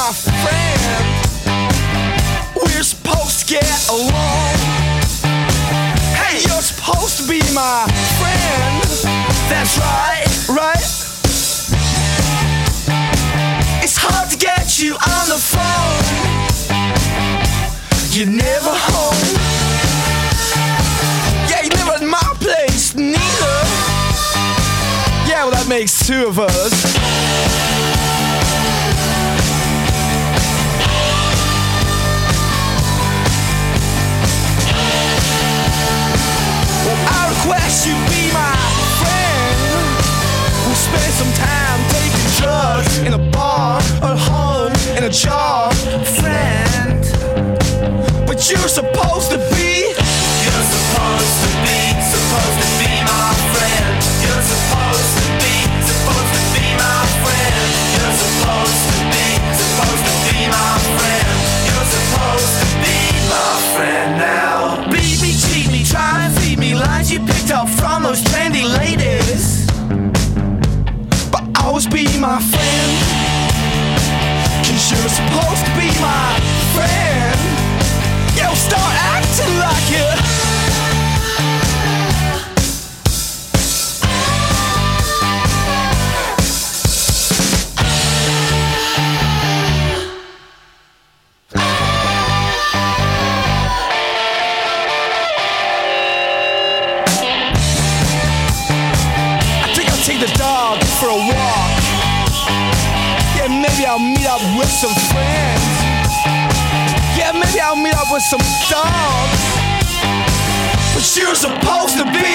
my friend. We're supposed to get along. Hey, you're supposed to be my friend. That's right, right? It's hard to get you on the phone. You're never home. Yeah, you're never at my place, neither. Yeah, well, that makes two of us. Well, I request you be my friend. We'll spend some time taking drugs in a bar, at home, in a jar. Friend, but you're supposed to be. You're supposed to be my friend. You're supposed to be my friend. You're supposed to be my friend. You're supposed to be my friend now. Beat me, cheat me, try and feed me lines you picked up from those trendy ladies. But always be my friend. 'Cause you're supposed to be my friend. Yo, start acting like it. I think I'll take the dog for a walk. Yeah, maybe I'll meet up with some friends. Yeah, maybe I'll meet up with some dogs. But you're supposed to be.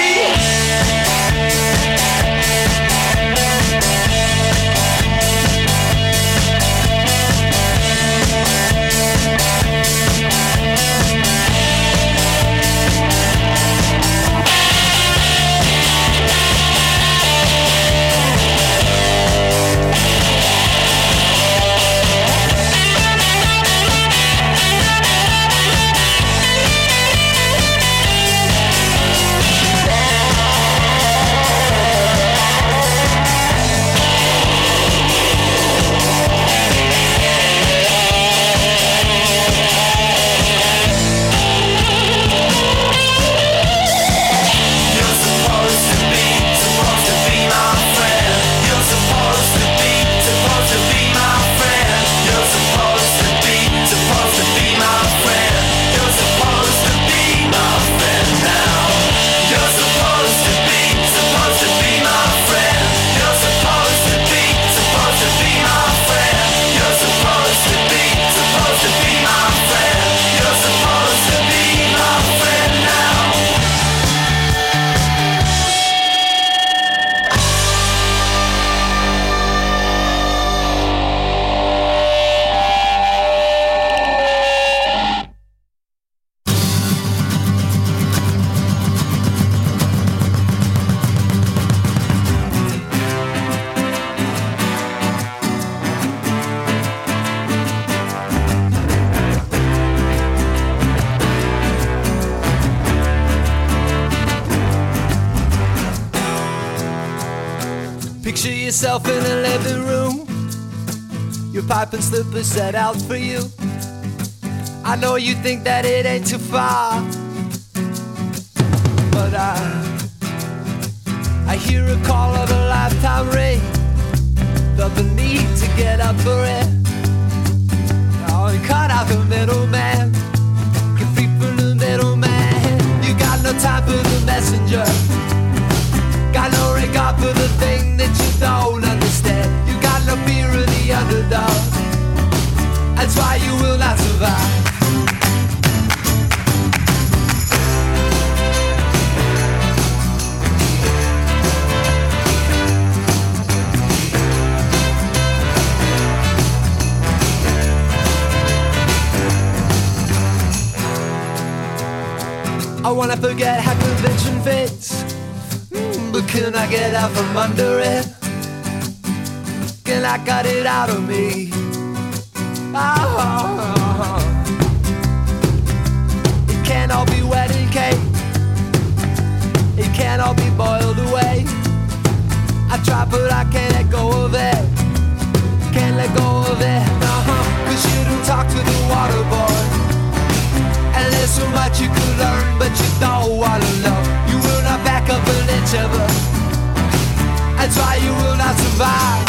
Picture yourself in a living room, your pipe and slippers set out for you. I know you think that it ain't too far, but I hear a call of a lifetime ring. Felt the need to get up for it. Oh, and cut out the middleman. Get free from the middleman. You got no time for the messenger. Got no regard for the thing that you don't understand. You got no fear of the underdog. That's why you will not survive. I wanna forget how convention fits, but can I get out from under it? Can I cut it out of me? Oh. It can't all be wedding cake. It can't all be boiled away. I try but I can't let go of it. Can't let go of it. talk to the water boy. And there's so much you could learn, but you don't wanna know. You will not back up an inch of it. That's why you will not survive.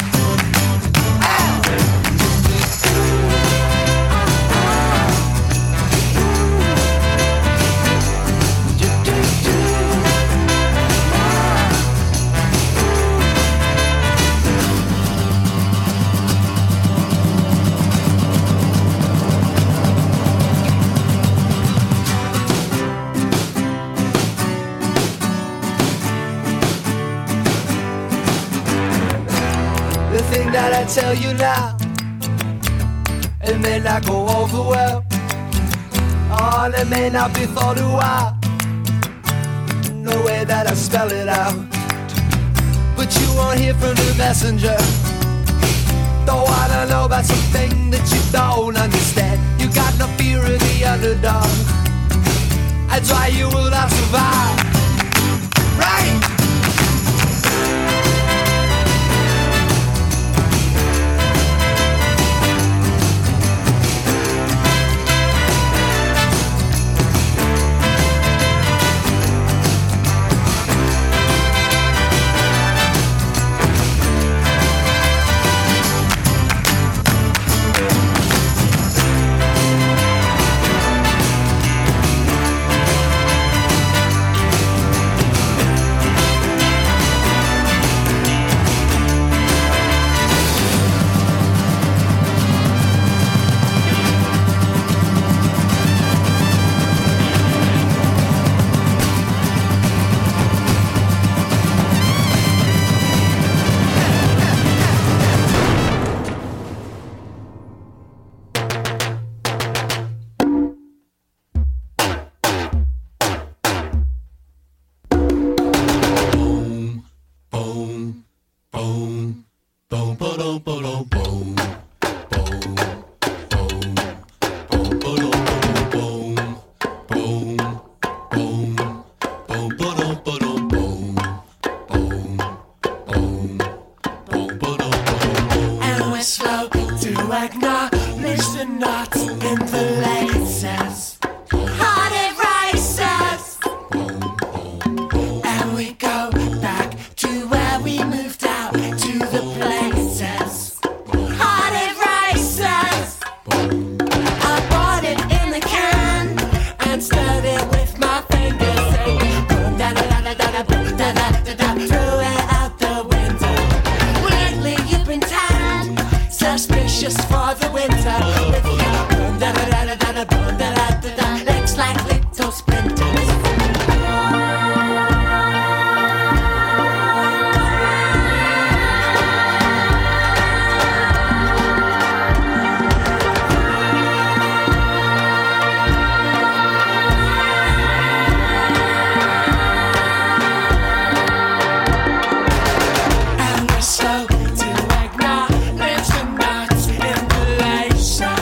That I tell you now, it may not go over well. Oh, and it may not be thought a while. No way that I spell it out. But you won't hear from the messenger. Don't wanna know about something that you don't understand. You got no fear of the underdog. That's why you will not survive. Right? Slow to acknowledge the knots in the lace.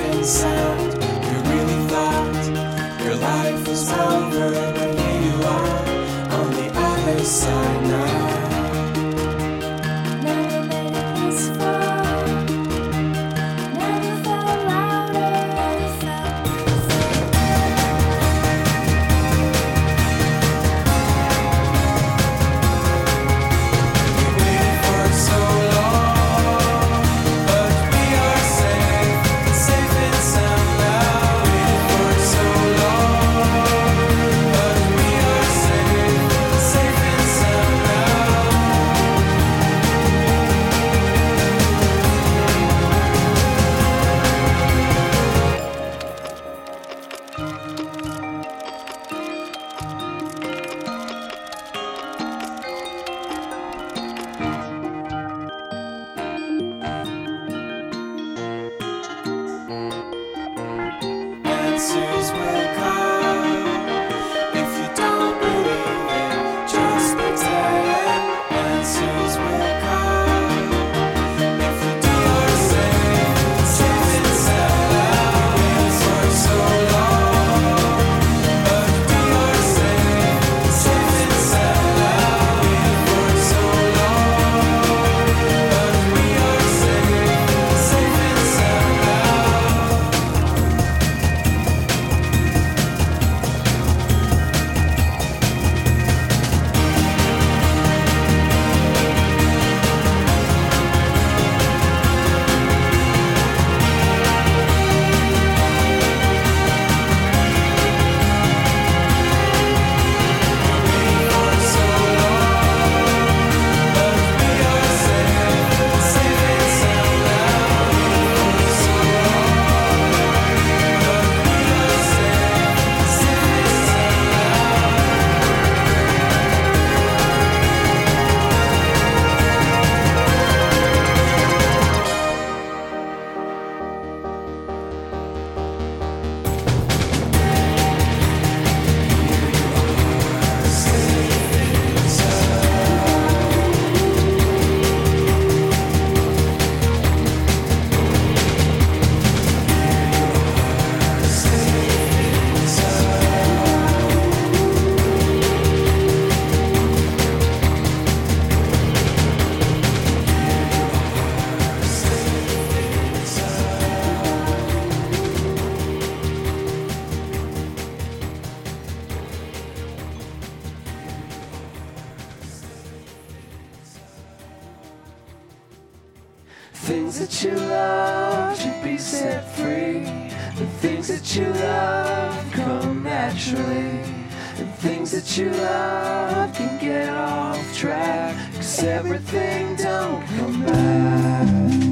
and sound. You really thought your life was over, but here you are on the other side now. Never made it this far. Never felt louder. Never felt. We waited for so long, but we are safe, safe and sound now. Waited for so long, but we are safe, safe and sound now. Answers will come. If you don't believe it, just pretend. Answers will come. If you do, you're safe, safe and sound now. Waited for so long, but we are safe, safe and sound now. Waited for so long, but we are safe, safe and sound now. Things that you love should be set free. The things that you love come naturally. And things that you love can get off track, 'cause everything don't come back.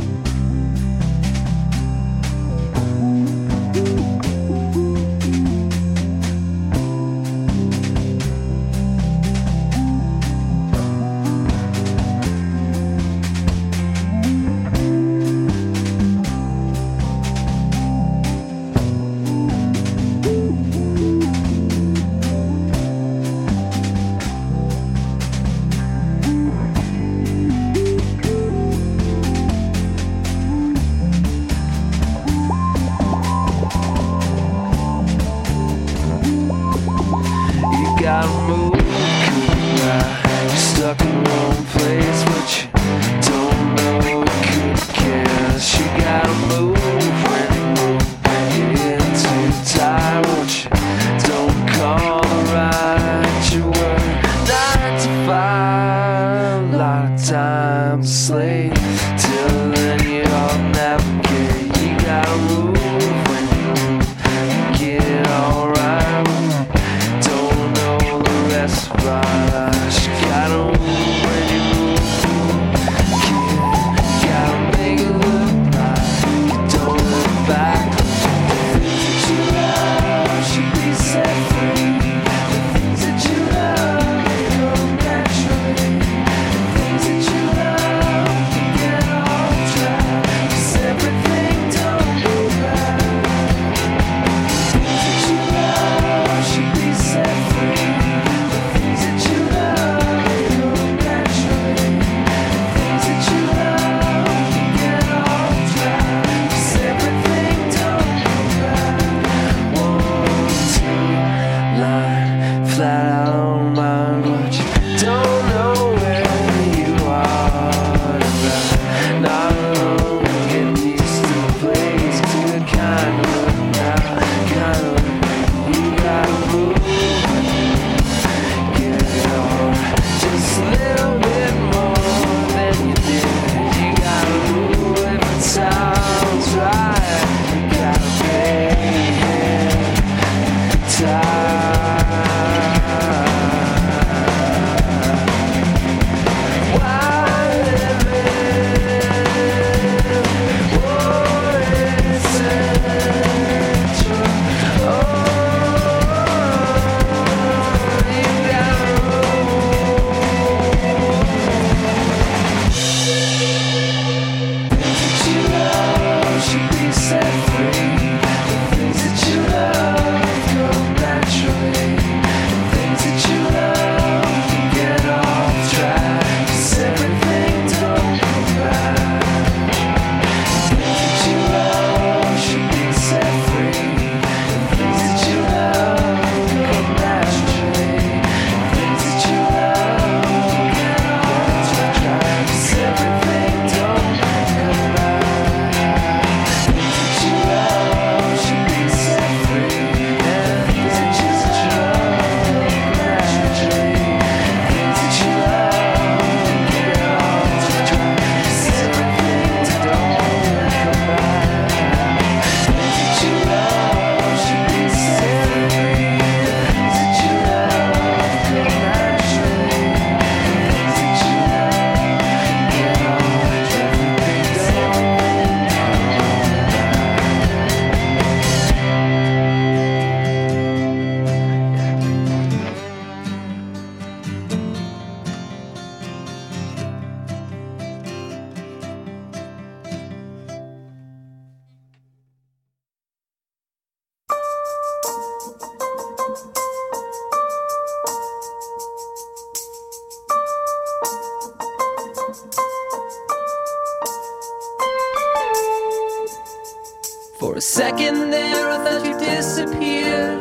second there, I thought you disappeared.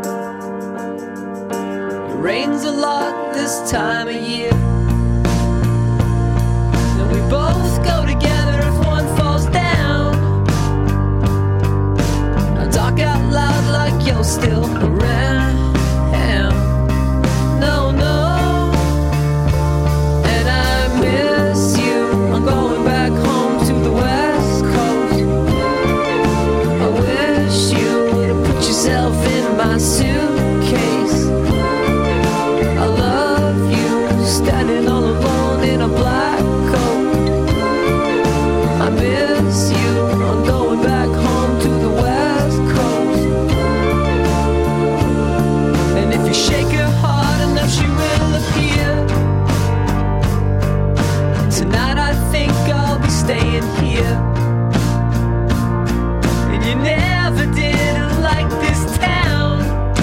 It rains a lot this time of year, and we both go together if one falls down. I talk out loud like you're still around. No, no, and I miss you. I'm going back home to the West Coast. I wish you would have put yourself in my suitcase. I love you, standing all alone in a black coat. I miss you. I'm going back home to the West Coast. And if you shake her hard enough, she will appear. Tonight I think I'll be staying here. And you never did like this town.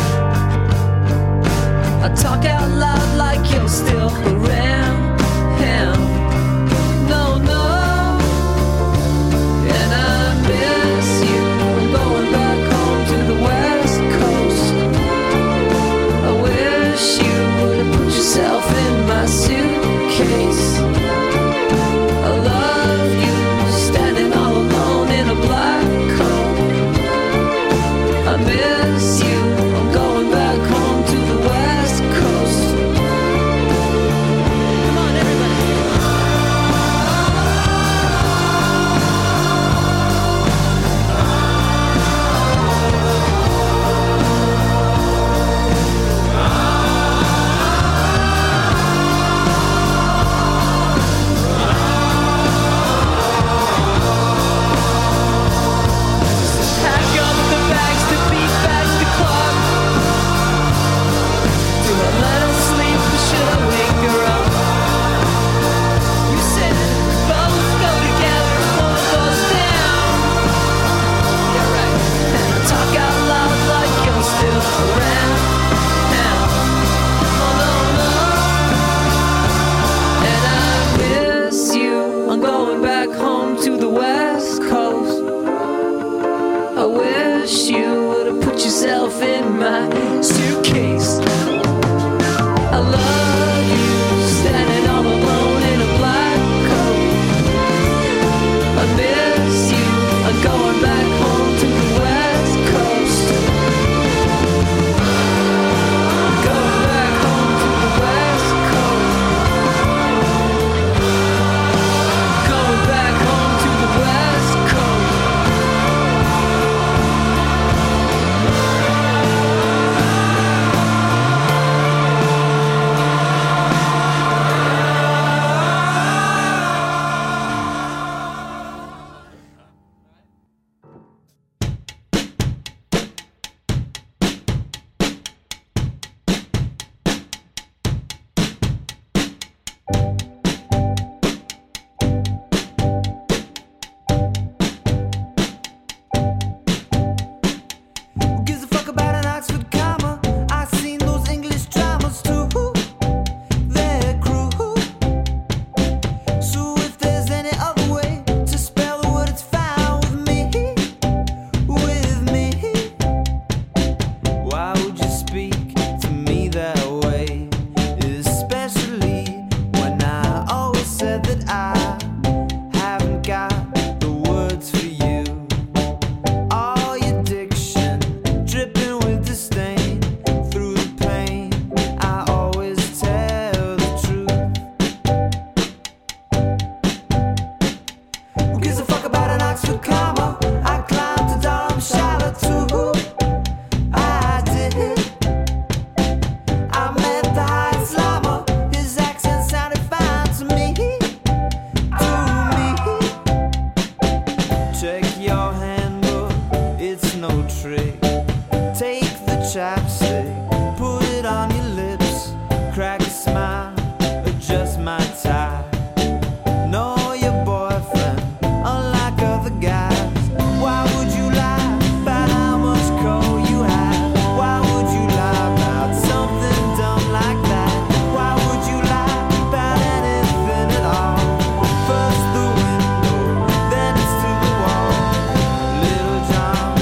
I talk out loud like you're still around. No, no, and I miss you. I'm going back home to the West Coast. I wish you would have put yourself in my suitcase. I love you, standing all alone in a black coat. I miss you. I'm going back home to the West Coast. Come on, everybody. Pack up the bags to beat back the clock. Do I let her sleep or should I wake her up? You said we both go together if one falls down. You're right. And I talk out loud like you're still around now. Oh no, no. And I miss you. I'm going back home to the West Coast. I wish you would have put yourself in my suitcase. I love you, standing all alone in a black coat. I miss you. I'm going back home to the West Coast. Going back home to the West Coast. Going back home to the West Coast. Who gives a fuck about an Oxford comma? I've seen those English dramas too. They're cruel. So if there's any other way to spell the word, it's fine with me. With me. Why would you speak to me that way? Especially when I always said that I haven't got the words for you. All your diction dripping with disdain. Through the pain, I always tell the truth. Who gives a fuck about an Oxford comma? I climbed to Darmstadt too. I did. I met the high Islamer. His accent sounded fine to me. Check your handbook, it's no trick. Take the chapstick, put it on your lips, crack a smile, adjust my tie. Know your boyfriend, unlike other guys. Why would you lie about how much coal you have? Why would you lie about something dumb like that? Why would you lie about anything at all? First the window, then it's to the wall. Little John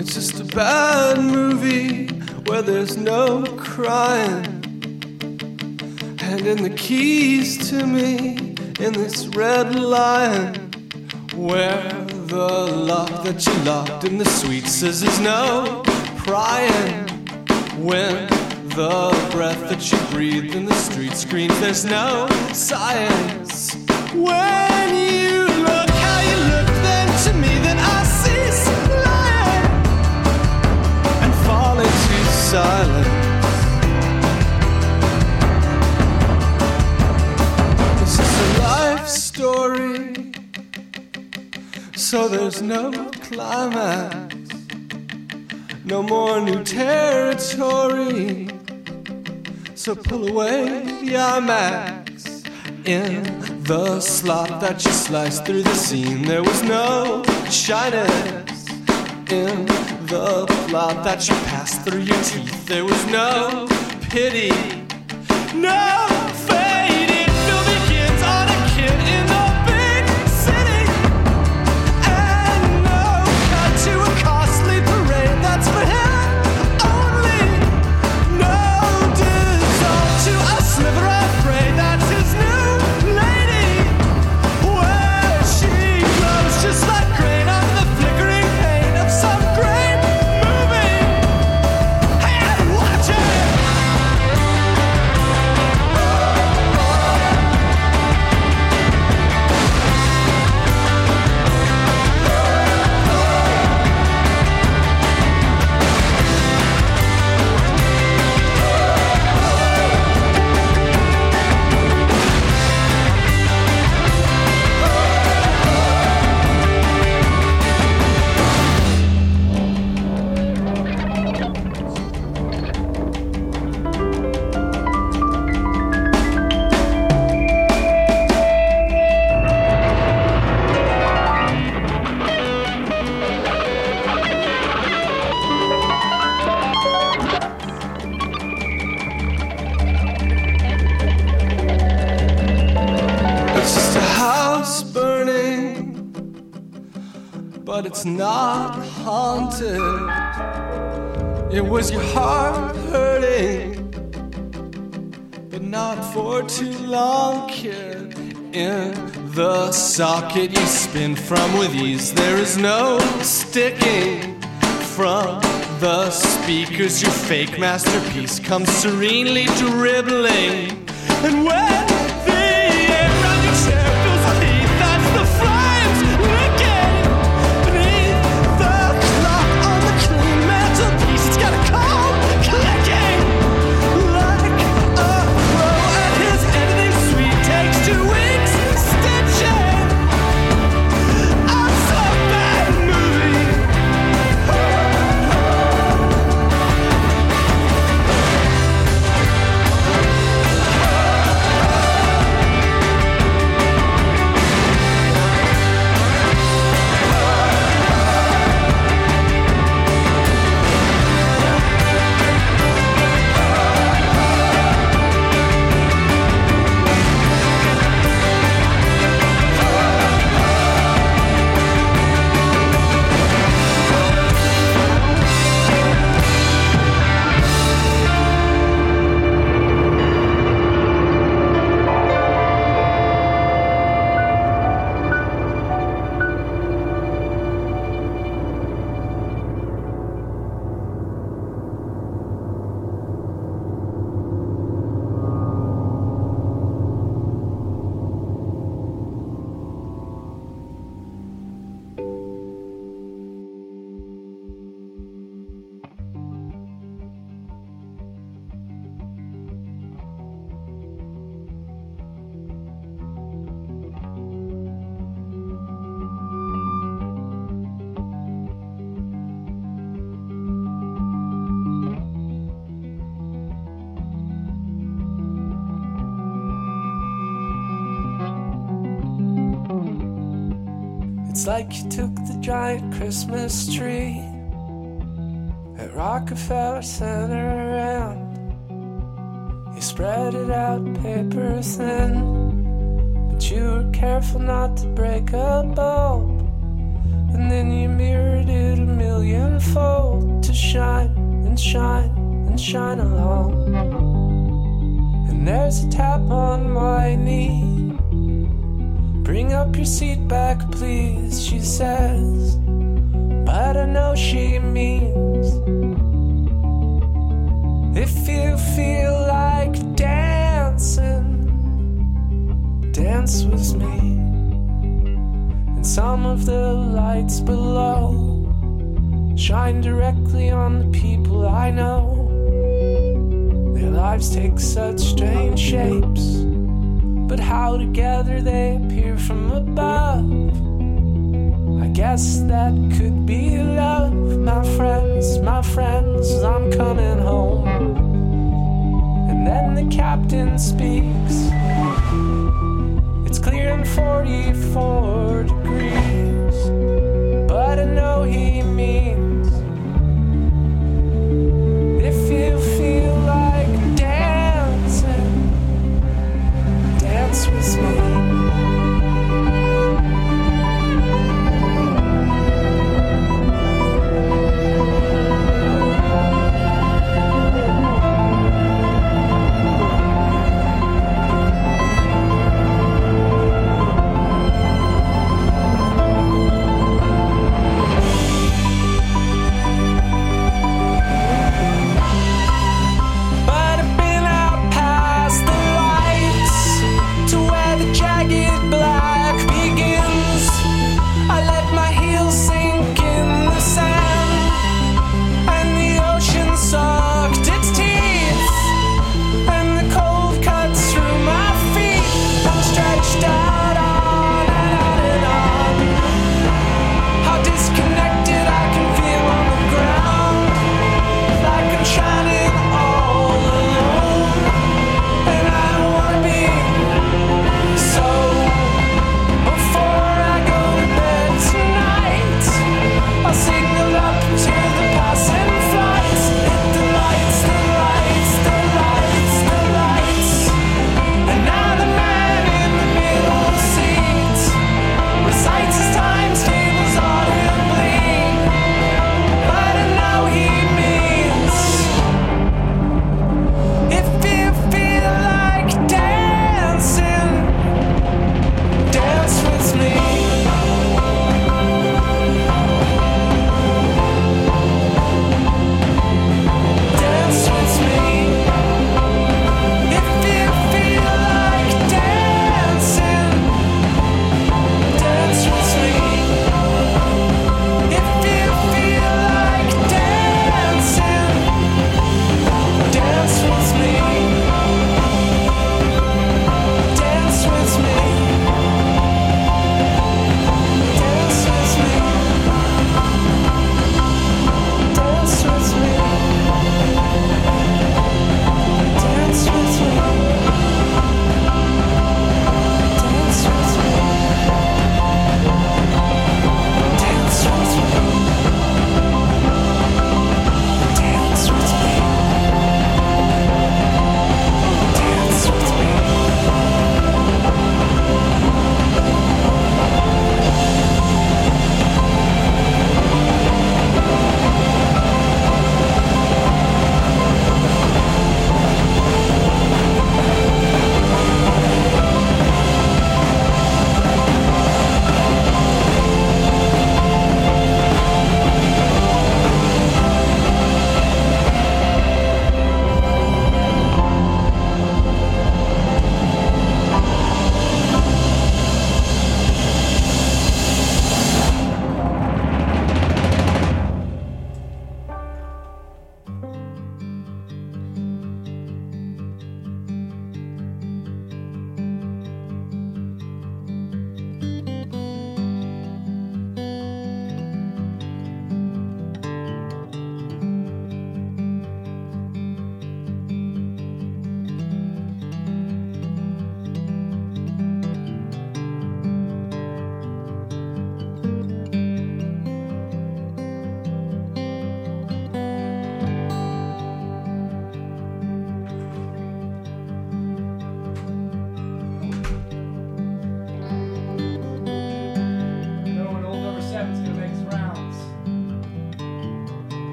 It's just a bad movie where there's no crying, handing the keys to me in this red lion, where the lock that you locked in the suite says there's no prying, when the breath that you breathed in the street screams there's no science. When you look how you look then to me, then I cease lying and fall into silence. This is a life story, so there's no climax, no more new territory. So pull away the IMAX. In the slot that you sliced through the seam, there was no shyness. In the plot that you passed through your teeth, there was no pity, no fading. Film begins on a kid in the big city, and no cut to a costly parade that's for him only. No dissolve to a sliver of prey that's his new lady, where she glows just like grain on the flickering pane of some great movie. Hey, watch it! It's just a house burning, but it's not haunted. It was your heart hurting, but not for too long, kid. In the socket you spin from with ease, there is no sticking. From the speakers your fake masterpiece comes serenely dribbling. And when the air around your chair fills with heat, that's the flames licking beneath the clock on the clean mantelpiece. It's got a cold clicking like a pro at his editing suite. Takes 2 weeks stitching. I'm so bad movie. It's like you took the giant Christmas tree at Rockefeller Center around. You spread it out paper thin, but you were careful not to break a bulb. and then you mirrored it a millionfold to shine and shine and shine along. And there's a tap on my knee. Bring up your seat back, please, she says. But I know she means, if you feel like dancing, dance with me. And some of the lights below shine directly on the people I know. Their lives take such strange shapes, but how together they appear from above. I guess that could be love. My friends, I'm coming home. And then the captain speaks. It's clear in 44 degrees, but I know he means, if you feel like dancing, dance with me.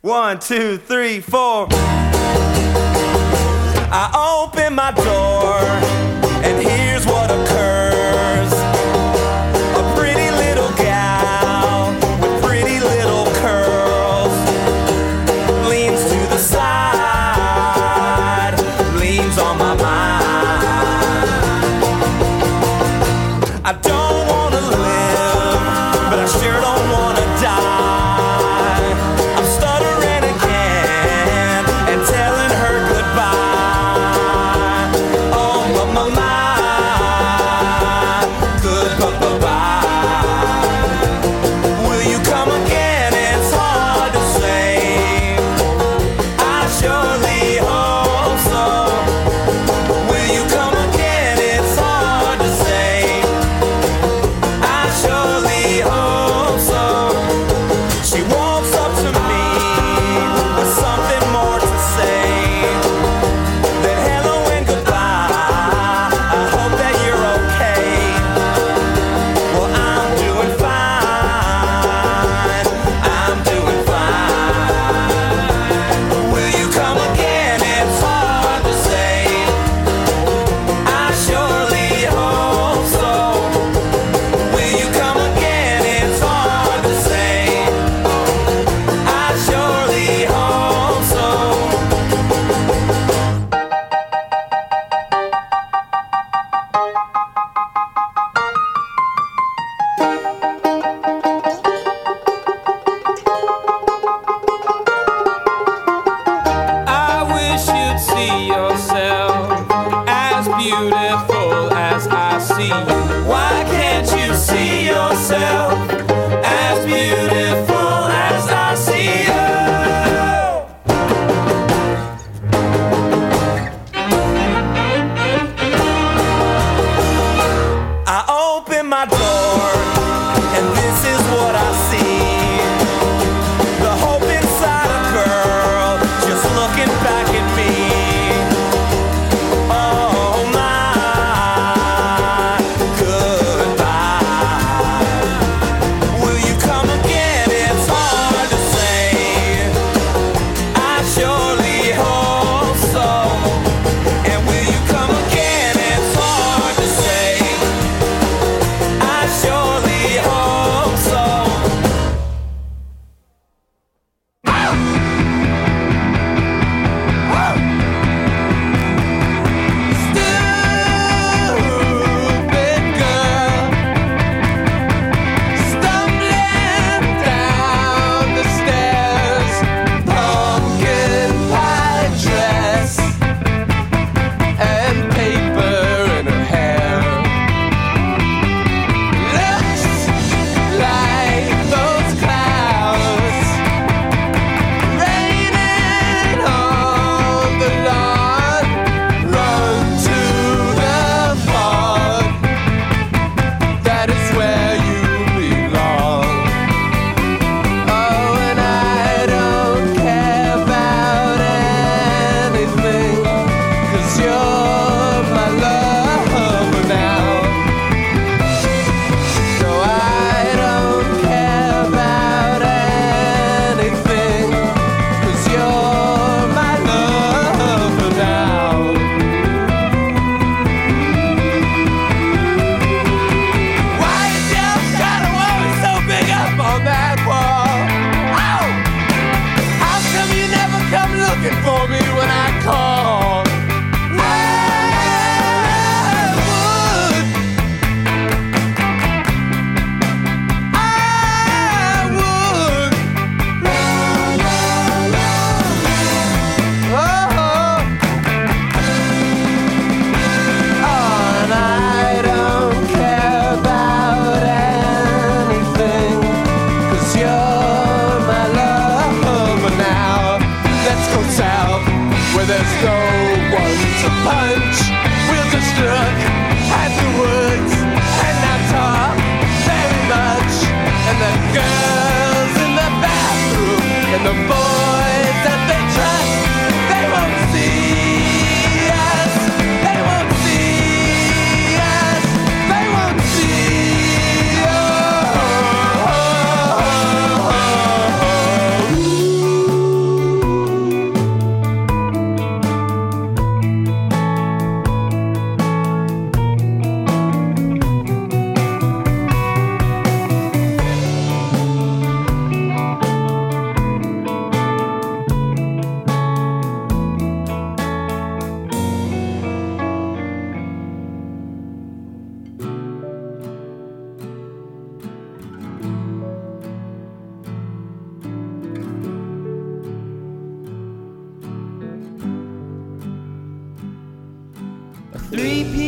1, 2, 3, 4. I open my door, and here's what occurs. A pretty little gal with pretty little curls leans to the side, leans on my mind. I don't wanna live, but I sure don't wanna die.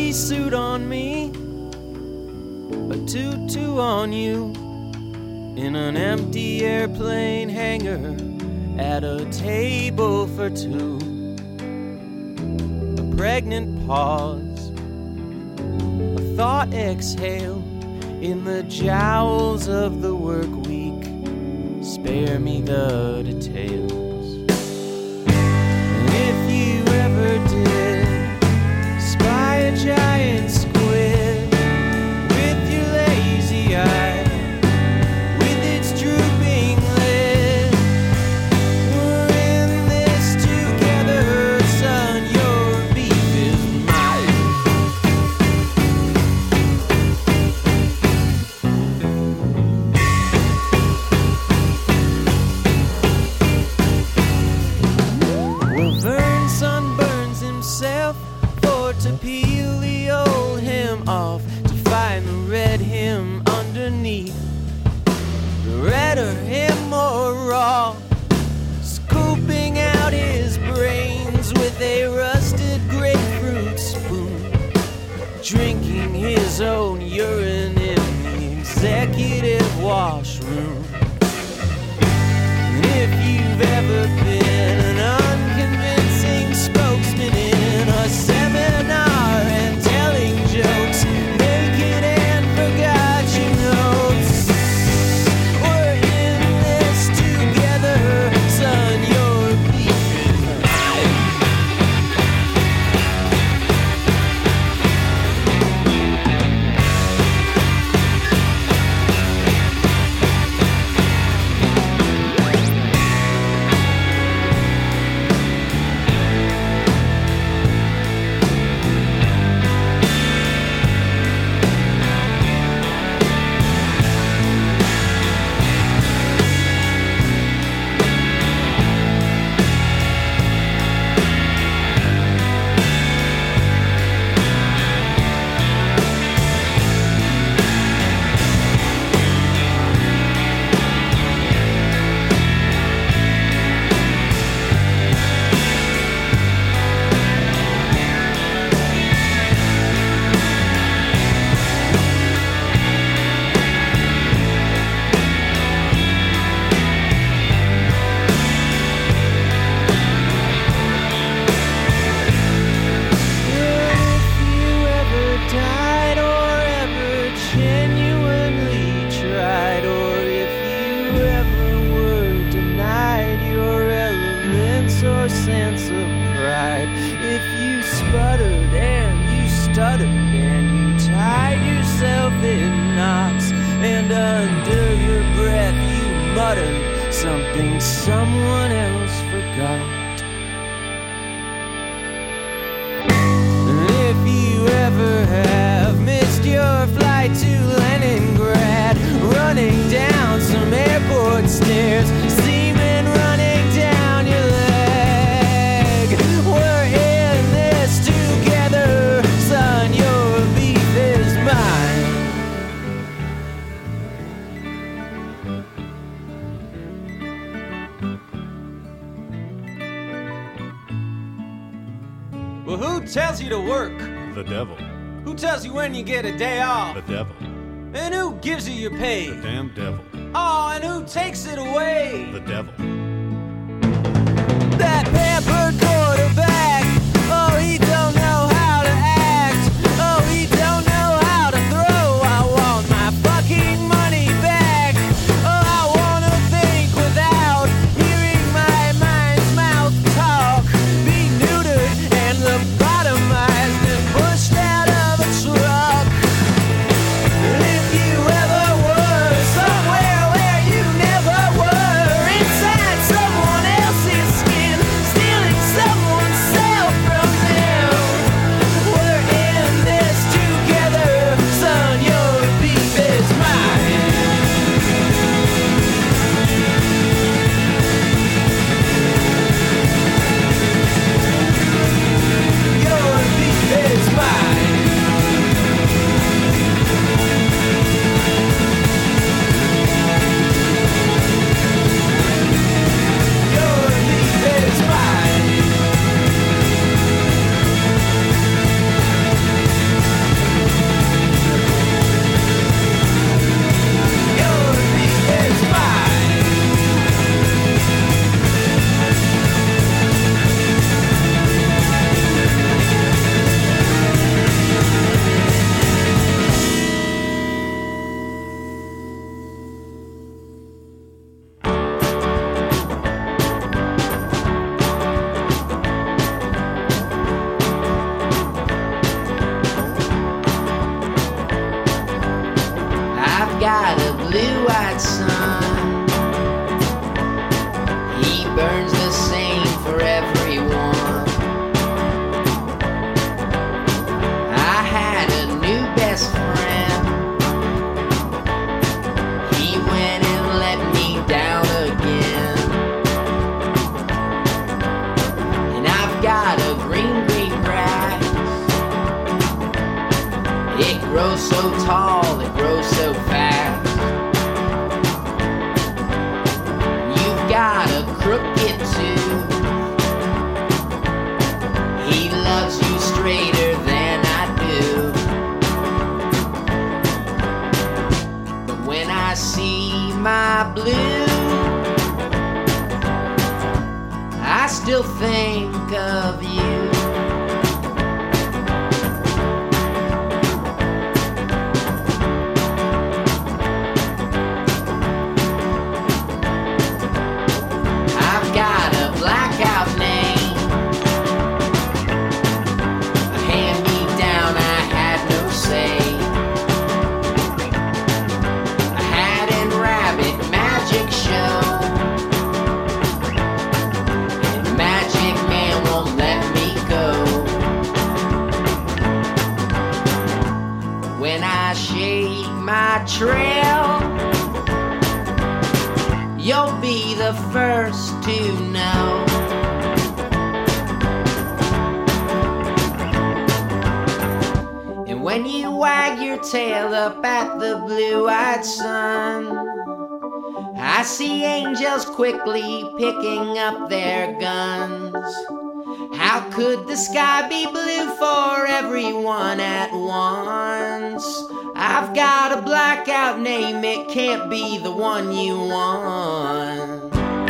3 suit on me, a tutu on you, in an empty airplane hangar at a table for 2. A pregnant pause, a thought exhale in the jowls of the work week. Spare me the details. And if you ever did spy a giant squid with your lazy eye, with its drooping lid, we're in this together, son. Your beef is mine. Well, Vern sunburns himself for to peel the old hem off, to find the red hem underneath. The redder him more raw, scooping out his brains with a rusted grapefruit spoon, drinking his own urine in the executive washroom. And if you've ever been an unconvincing spokesman in a seminar and telling jokes, naked and forgot your notes, we're in this together, son. Your beef is mine. Sense of pride. If you sputtered and you stuttered and you tied yourself in knots, and under your breath you muttered something someone else forgot. And if you ever have missed your flight to Leningrad, running down some airport stairs, semen running down your leg, we're in this together, son. Your beef is mine. Well, who tells you to work? The devil. Who tells you when you get a day off? The devil. And who gives you your pay? The damn devil. Oh, and who takes it away? The devil. That pampered quarterback, oh, he don't know how to act. Oh, he don't know how to throw. I want my fucking money back. Oh, I wanna think without hearing my mind's mouth talk, be neutered and lobotomized and pushed out of a truck. And if you ever were somewhere where you never were, inside someone else's skin, my blue, I still think of you. I've got a blackout name, a hand-me-down I had no say. A hat and rabbit magic show, and Magic Man won't let me go. When I shake my trail, you'll be the first to know. And when you wag your tail up at the blue-eyed sun, I see angels quickly picking up their guns. How could the sky be blue for everyone at once? I've got a blackout name, it can't be the one you want.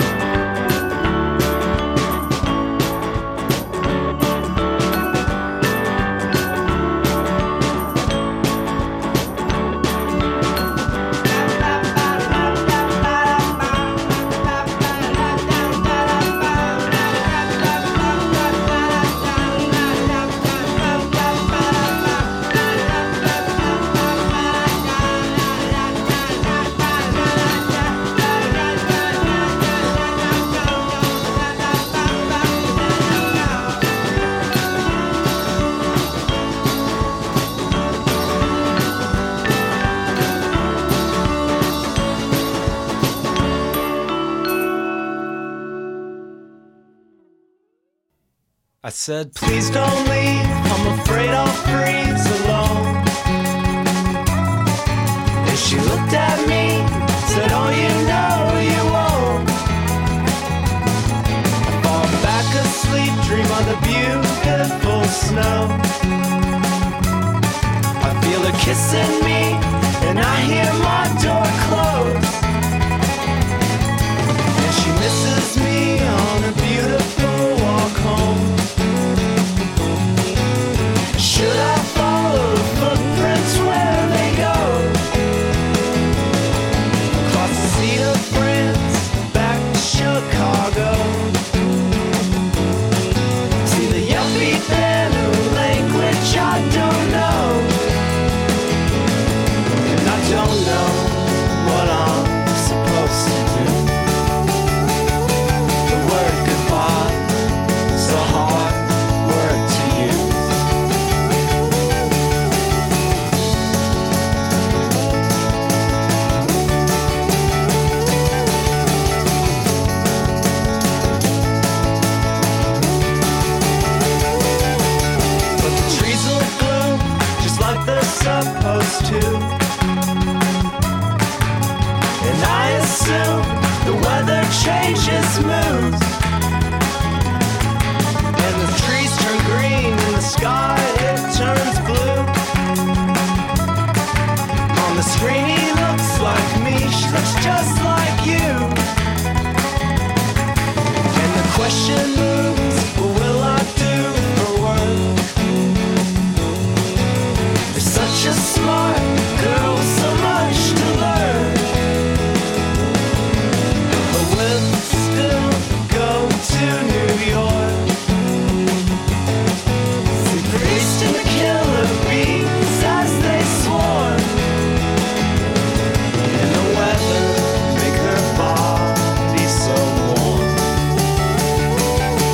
I said, please don't leave, I'm afraid I'll freeze alone. And she looked at me, said, oh, you know you won't. I fall back asleep, dream of the beautiful snow. I feel her kissing me, and I hear my door close. And she misses me on a beautiful walk home. Should I follow the footprints where they go? Across the sea to France, back to Chicago. See the yuppie pen, a language I don't know. And I don't know what I'm supposed to do. The word goodbye is a hard word to use. Supposed to, and I assume the weather changes moods, and the trees turn green and the sky it turns blue. On the screen he looks like me, she looks just like you, and the question moves, what will I do for work? Such a smart girl, so much to learn. But we'll still go to New York. See priest and the killer bees as they swarm. And the weather make her body so warm.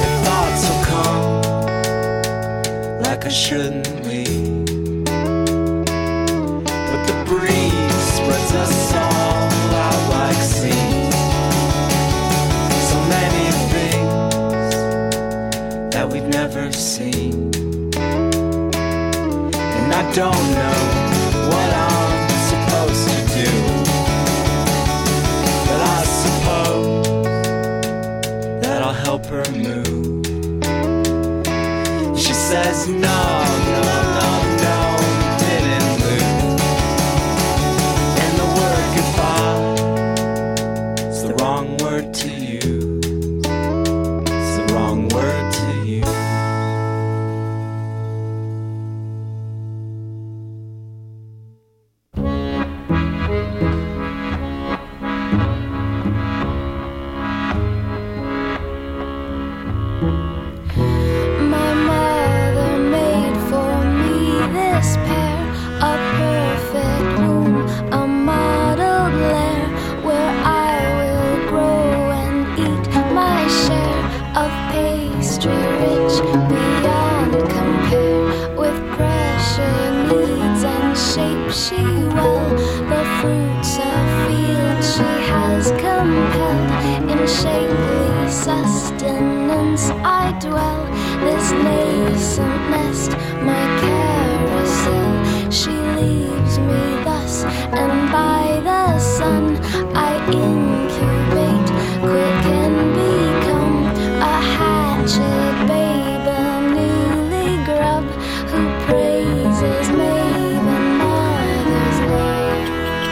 shapely sustenance I dwell, this nascent nest, my carousel. She leaves me thus, and by the sun I incubate, quicken, become a hatchet babe, a newly grub who praises maven mother's love.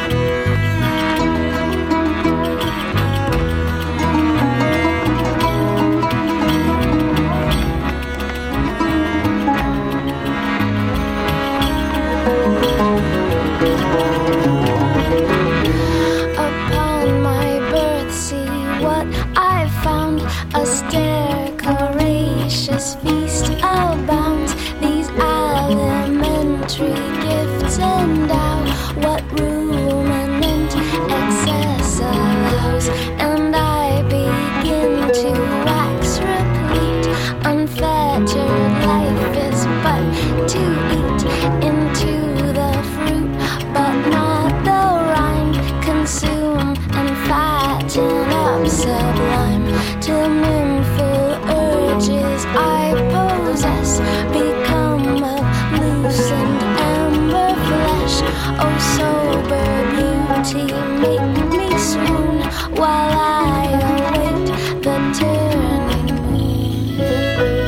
Upon my birth, see what I found, a stair courageous feast abounds. These alimentary gifts endow what ruminant excess allows, and I begin to wax replete. Unfettered life is but to eat into the fruit, but not the rind. Consume and fatten up sublime, till moonful urges I possess become of loosened amber flesh. Oh, sober beauty, make me swoon while I await the turning moon.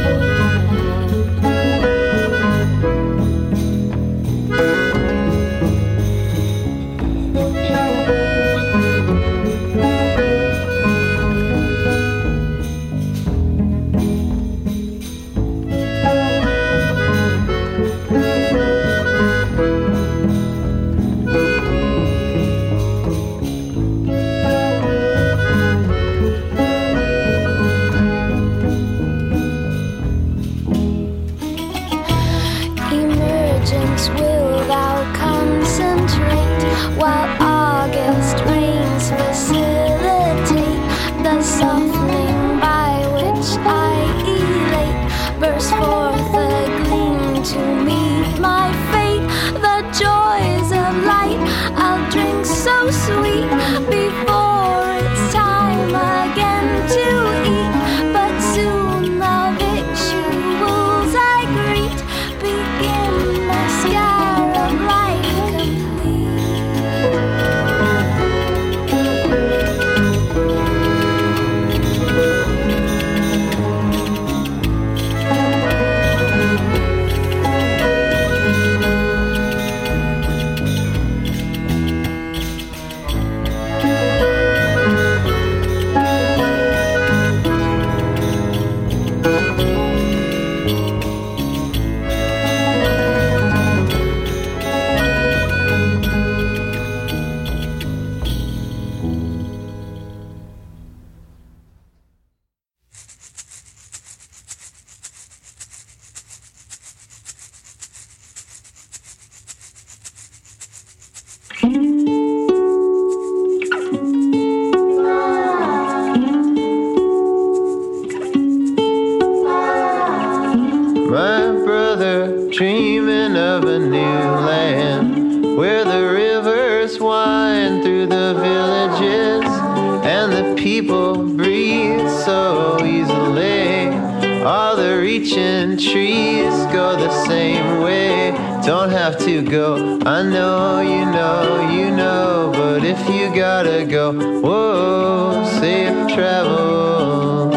Emergence will thou concentrate, while August rains facilitate the softening by which I elate, burst forth a gleam to meet my fate. The joys of light I'll drink so sweet before it's time again to eat, but soon the victuals I greet begin the scarab life complete. My brother dreaming of a new land, where the rivers wind through the villages, and the people breathe so easily. All the reaching trees go the same way. Don't have to go, I know, you know, but if you gotta go, whoa, safe travels.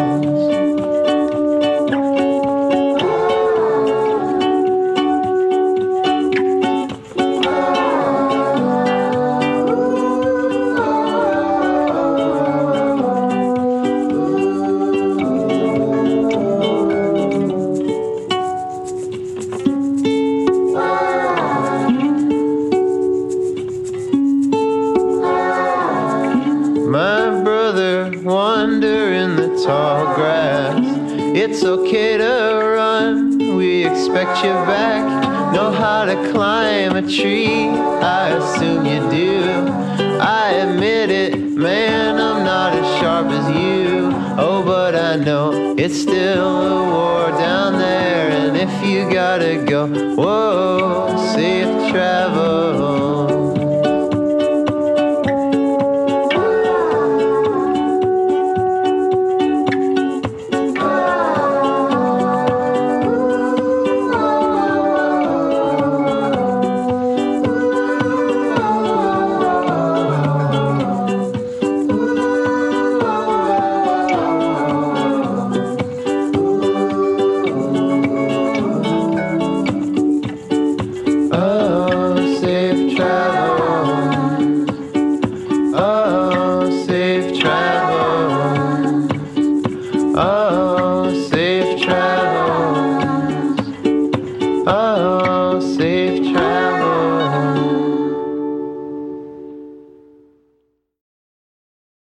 My brother, wander in the tall grass. It's okay to run, we expect you back. Know how to climb a tree, I assume you do. I admit it, man, I'm not as sharp as you. Oh, but I know it's still a war down there, and if you gotta go, whoa, safe travel.